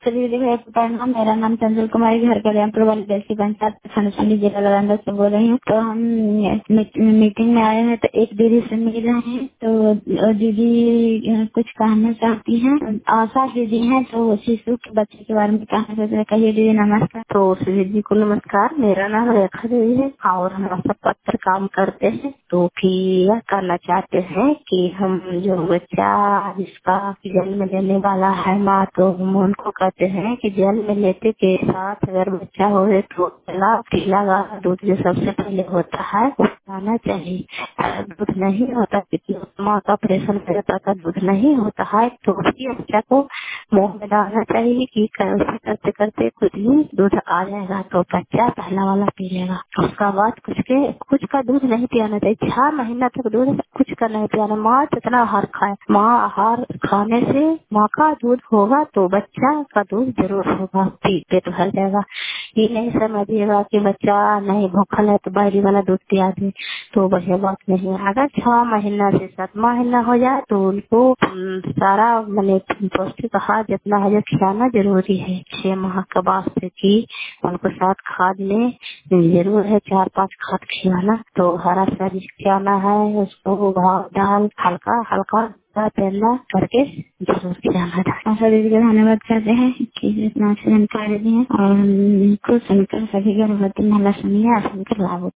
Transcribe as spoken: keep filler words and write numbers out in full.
चलिए देखिए प्रणाम, मेरा नाम चंचल कुमारी, घर कल्याणपुर वाली देसी पंचायत खंडसाली जिला नालंदा से बोल रही हूँ। तो हम मीट- मीटिंग में आए हैं तो एक दीदी से मिल रहे हैं। तो दीदी अ, कुछ कहना चाहती हैं। आशा दीदी हैं तो शिशु के बच्चे के बारे में कहना चाहते हैं। कहिए दीदी नमस्कार। तो सुजीत जी को नमस्कार। मेरा नाम रेखा देवी है और हम सब पत्र काम करते हैं। तो फिर यह करना चाहते हैं कि हम जो बच्चा जिसका जन्म लेने वाला है माँ, तो हम उनको कहते हैं कि जन्म लेते के साथ अगर बच्चा हो तो पहला पीला गाढ़ा दूध जो सबसे पहले होता है वो पिलाना चाहिए। अगर दूध नहीं होता, क्योंकि माँ का ऑपरेशन करता था, दूध नहीं होता है तो उसी बच्चा को मुंह में डालना चाहिए कि कैसे करते करते खुद ही दूध आ जाएगा तो बच्चा पहला वाला पी लेगा। उसका बाद कुछ के कुछ का दूध नहीं पियाना चाहिए। छह महीना तक दूध कुछ का नहीं पियाना। माँ जितना आहार खाए, माँ आहार खाने से माँ का दूध होगा तो बच्चा का दूध जरूर होगा, पेट भर जाएगा। ये नहीं समझिएगा कि बच्चा नहीं भूखल है तो बाहरी वाला दूध पिया दे, तो वह बात नहीं है। अगर छह महीना से सात महीना हो जाए तो उनको अम, सारा मैंने पौष्टिक आहार जितना है जो खिलाना जरूरी है। छह माह के बाद से की उनको साथ खाद में जरूर है, चार पांच खाद खिलाना। तो हरा सब्जी खिलाना है उसको, भाव दाल हल्का हल्का तेला करके जरूर खिलाना था। आशा दीदी का धन्यवाद करते हैं कि इतना अच्छी जानकारी दी है और हमको सुनकर सभी गर्भवती महिला सुनिए, सुनकर लाभ